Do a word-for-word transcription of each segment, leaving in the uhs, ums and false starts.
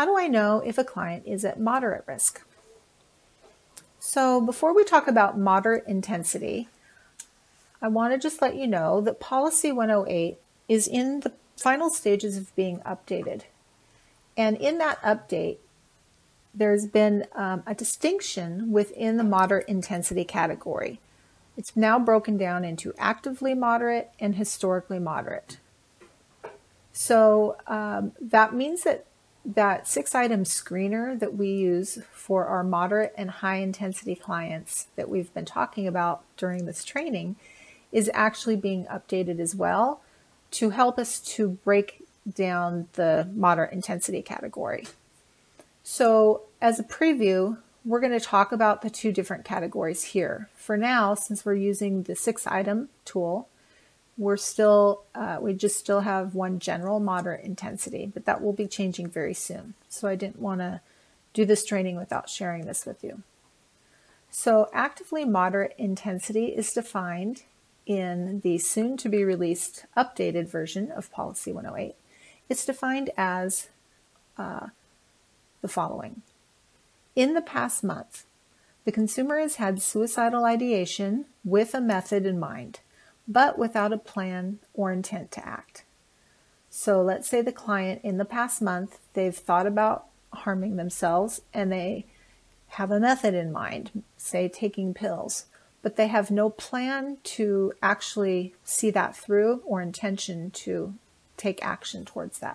how do I know if a client is at moderate risk? So before we talk about moderate intensity, I want to just let you know that Policy one oh eight is in the final stages of being updated. And in that update, there's been um, a distinction within the moderate intensity category. It's now broken down into actively moderate and historically moderate. So um, that means that that six-item screener that we use for our moderate and high-intensity clients that we've been talking about during this training is actually being updated as well to help us to break down the moderate intensity category. So as a preview, we're going to talk about the two different categories here. For now, since we're using the six-item tool, we're still, uh, we just still have one general moderate intensity, but that will be changing very soon. So I didn't want to do this training without sharing this with you. So actively moderate intensity is defined in the soon to be released updated version of Policy one oh eight. It's defined as uh, the following. In the past month, the consumer has had suicidal ideation with a method in mind, but without a plan or intent to act. So let's say the client in the past month, they've thought about harming themselves and they have a method in mind, say taking pills, but they have no plan to actually see that through or intention to take action towards that.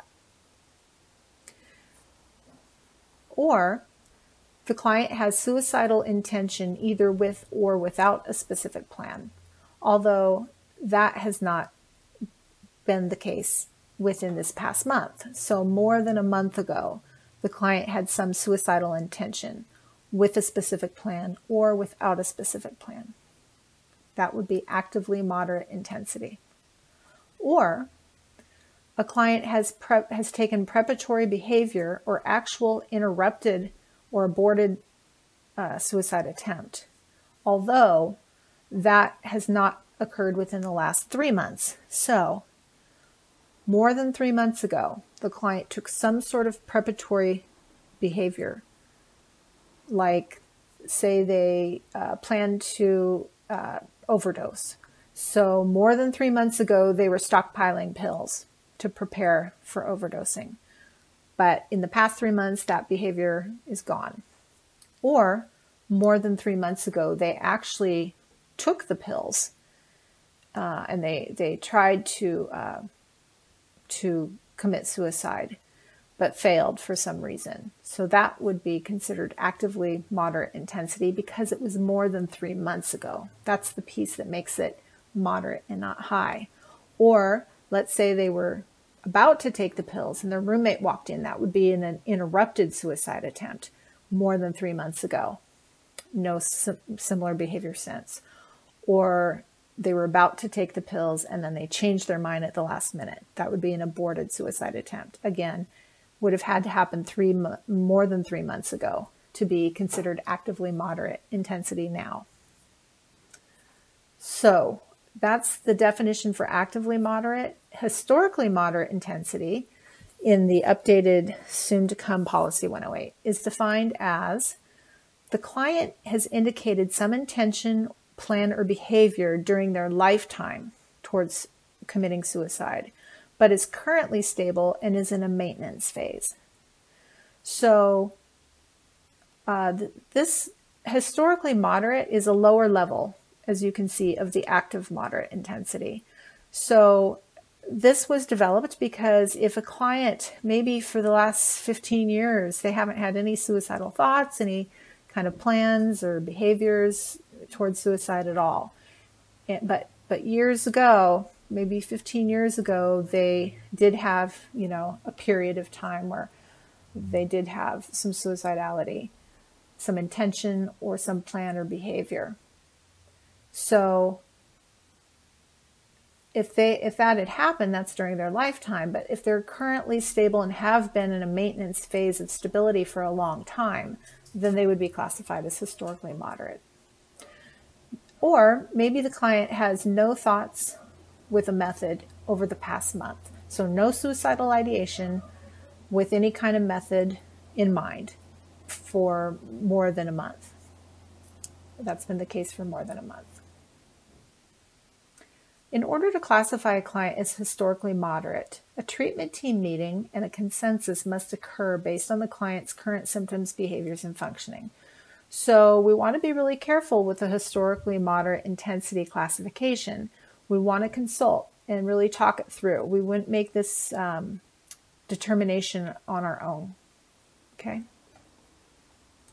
Or the client has suicidal intention either with or without a specific plan, although that has not been the case within this past month. So more than a month ago, the client had some suicidal intention with a specific plan or without a specific plan. That would be actively moderate intensity. Or a client has pre- has taken preparatory behavior or actual interrupted or aborted uh, suicide attempt, although that has not occurred within the last three months. So more than three months ago, the client took some sort of preparatory behavior, like say they uh, planned to uh, overdose. So more than three months ago, they were stockpiling pills to prepare for overdosing. But in the past three months, that behavior is gone. Or more than three months ago, they actually took the pills uh, and they they tried to uh, to commit suicide, but failed for some reason. So that would be considered actively moderate intensity because it was more than three months ago. That's the piece that makes it moderate and not high. Or let's say they were about to take the pills and their roommate walked in. That would be in an interrupted suicide attempt more than three months ago. No sim- similar behavior since. Or they were about to take the pills and then they changed their mind at the last minute. That would be an aborted suicide attempt. Again, would have had to happen three mo- more than three months ago to be considered actively moderate intensity now. So that's the definition for actively moderate. Historically moderate intensity in the updated soon-to-come Policy one oh eight is defined as the client has indicated some intention, plan, or behavior during their lifetime towards committing suicide, but is currently stable and is in a maintenance phase. So uh, th- this historically moderate is a lower level, as you can see, of the active moderate intensity. So this was developed because if a client, maybe for the last fifteen years, they haven't had any suicidal thoughts, any kind of plans or behaviors towards suicide at all. But, but years ago, maybe fifteen years ago, they did have, you know, a period of time where they did have some suicidality, some intention or some plan or behavior. So if they, if that had happened, that's during their lifetime. But if they're currently stable and have been in a maintenance phase of stability for a long time, then they would be classified as historically moderate. Or maybe the client has no thoughts with a method over the past month. So no suicidal ideation with any kind of method in mind for more than a month. That's been the case for more than a month. In order to classify a client as historically moderate, a treatment team meeting and a consensus must occur based on the client's current symptoms, behaviors, and functioning. So we want to be really careful with the historically moderate intensity classification. We want to consult and really talk it through. We wouldn't make this um, determination on our own. Okay.